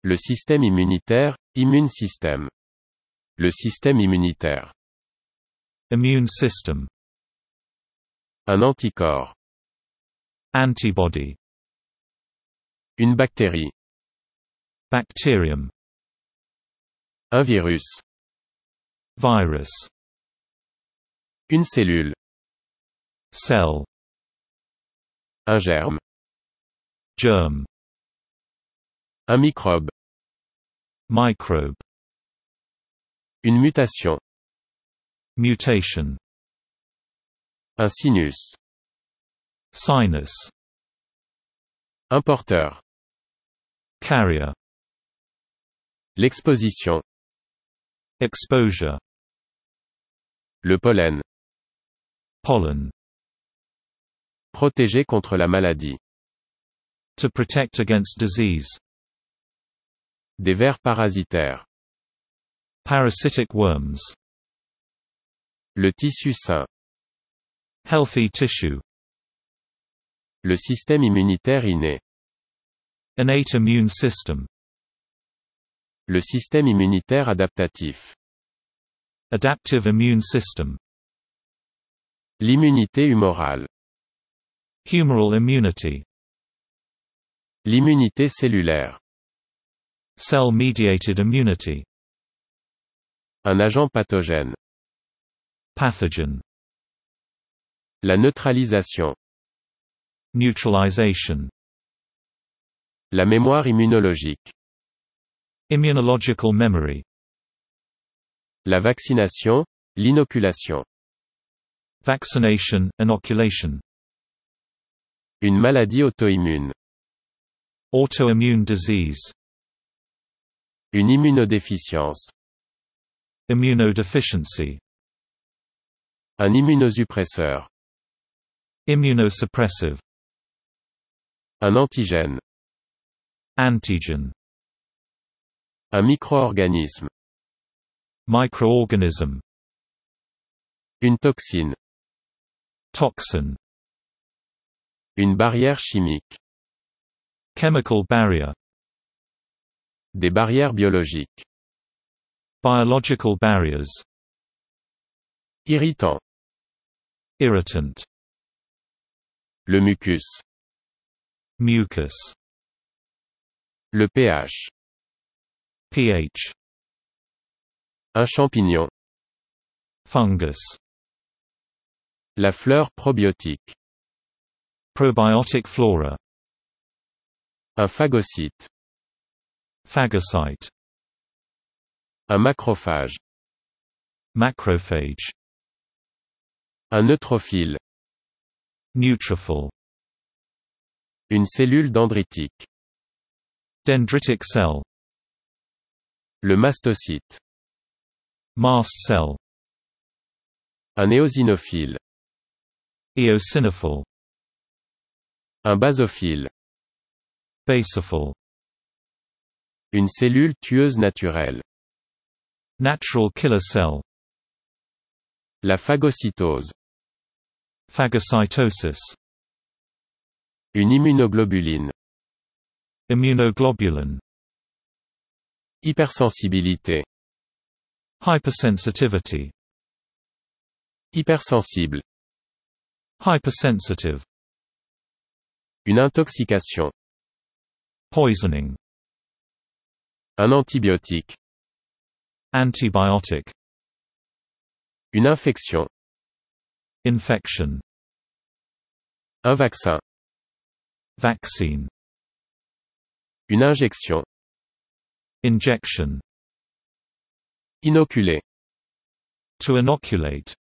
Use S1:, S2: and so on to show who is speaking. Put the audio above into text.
S1: Le système immunitaire, immune system. Le système immunitaire.
S2: Immune system.
S1: Un anticorps.
S2: Antibody.
S1: Une bactérie.
S2: Bacterium.
S1: Un virus.
S2: Virus.
S1: Une cellule.
S2: Cell.
S1: Un germe.
S2: Germ.
S1: Un microbe.
S2: Microbe.
S1: Une mutation.
S2: Mutation.
S1: Un sinus.
S2: Sinus.
S1: Un porteur.
S2: Carrier.
S1: L'exposition.
S2: Exposure.
S1: Le pollen.
S2: Pollen.
S1: Protéger contre la maladie.
S2: To protect against disease.
S1: Des vers parasitaires.
S2: Parasitic worms.
S1: Le tissu sain.
S2: Healthy tissue.
S1: Le système immunitaire inné.
S2: Innate immune system.
S1: Le système immunitaire adaptatif.
S2: Adaptive immune system.
S1: L'immunité humorale.
S2: Humoral immunity.
S1: L'immunité cellulaire.
S2: Cell-mediated immunity.
S1: Un agent pathogène.
S2: Pathogen.
S1: La neutralisation.
S2: Neutralization.
S1: La mémoire immunologique.
S2: Immunological memory.
S1: La vaccination, l'inoculation.
S2: Vaccination, inoculation.
S1: Une maladie auto-immune.
S2: Autoimmune disease.
S1: Une immunodéficience.
S2: Immunodeficiency.
S1: Un immunosuppresseur.
S2: Immunosuppressive.
S1: Un antigène.
S2: Antigen.
S1: Un micro-organisme.
S2: Microorganism.
S1: Une toxine.
S2: Toxin.
S1: Une barrière chimique.
S2: Chemical barrier.
S1: Des barrières biologiques.
S2: Biological barriers.
S1: Irritant.
S2: Irritant.
S1: Le mucus.
S2: Mucus.
S1: Le pH.
S2: pH.
S1: Un champignon.
S2: Fungus.
S1: La fleur probiotique.
S2: Probiotic flora.
S1: Un phagocyte.
S2: Phagocyte.
S1: Un macrophage.
S2: Macrophage.
S1: Un neutrophile.
S2: Neutrophil.
S1: Une cellule dendritique.
S2: Dendritic cell.
S1: Le mastocyte.
S2: Mast cell.
S1: Un éosinophile.
S2: Eosinophil.
S1: Un basophile.
S2: Basophil.
S1: Une cellule tueuse naturelle.
S2: Natural killer cell.
S1: La phagocytose.
S2: Phagocytosis.
S1: Une immunoglobuline.
S2: Immunoglobulin.
S1: Hypersensibilité.
S2: Hypersensitivity.
S1: Hypersensible.
S2: Hypersensitive.
S1: Une intoxication.
S2: Poisoning.
S1: Un antibiotique.
S2: Antibiotic.
S1: Une infection.
S2: Infection.
S1: Un vaccin.
S2: Vaccine.
S1: Une injection.
S2: Injection.
S1: Inoculer.
S2: To inoculate.